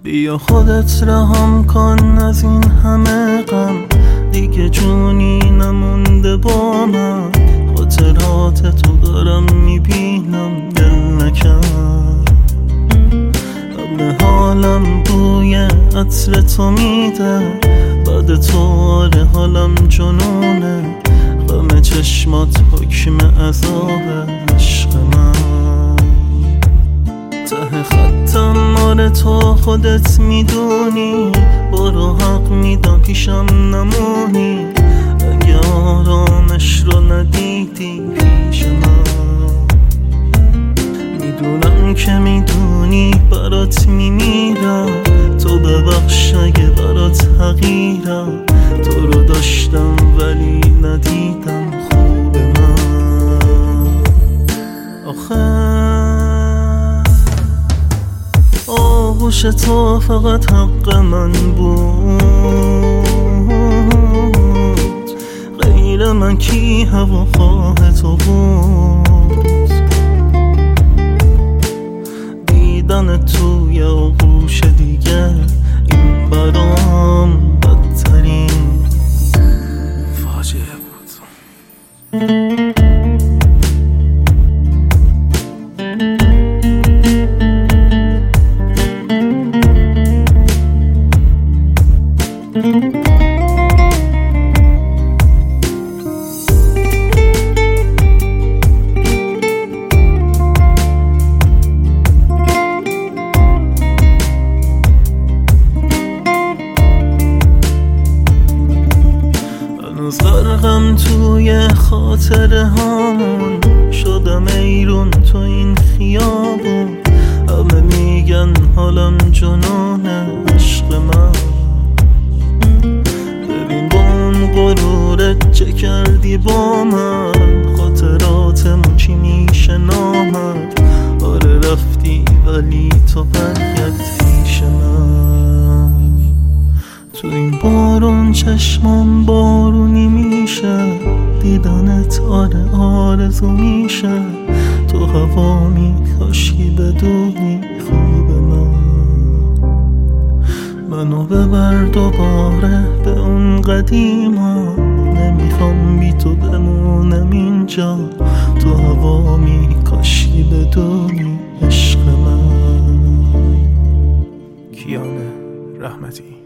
بیا خودت رهام کن از این همه غم، دیگه جونی نمونده با من. خاطرات تو دارم میبینم دل نکن. قبل حالم بوی عطر تو میده، بعد تو آره حالم جنونه. غم چشمات حکم عذاب عشق من. ته خطم آره تو خودت میدونی، برو حق میدم پیشم نمونی. اگه آرامش رو ندیدی پیش من، میدونم که میدونی برات میمیرم. تو ببخش اگه برات حقیرم، تو رو داشتم ولی ندیدم خوب من. آخه آغوش تو فقط حق من بود، غیر من کی هواخواه تو بود. دیدن توی آغوش دیگه این برام بدترین فاجعه بود. غرقم توی خاطره هامون، شدم ایرون تو این خیابون. همه میگن حالم جنونه عشق من. ببین با اون غرورت چه کردی با من، خاطراتمون چی میشه نامد. آره رفتی ولی تو برگرد پیش من. تو این بارون چشمام بارونی میشه، دیدنت آره آرزو میشه. تو هوامی کاشکی بدونی خوب منو ببر دوباره به اون قدیما. نمیخوام بی تو بمونم اینجا. تو هوامی کاشکی بدونی عشق من. کیان رحمتی.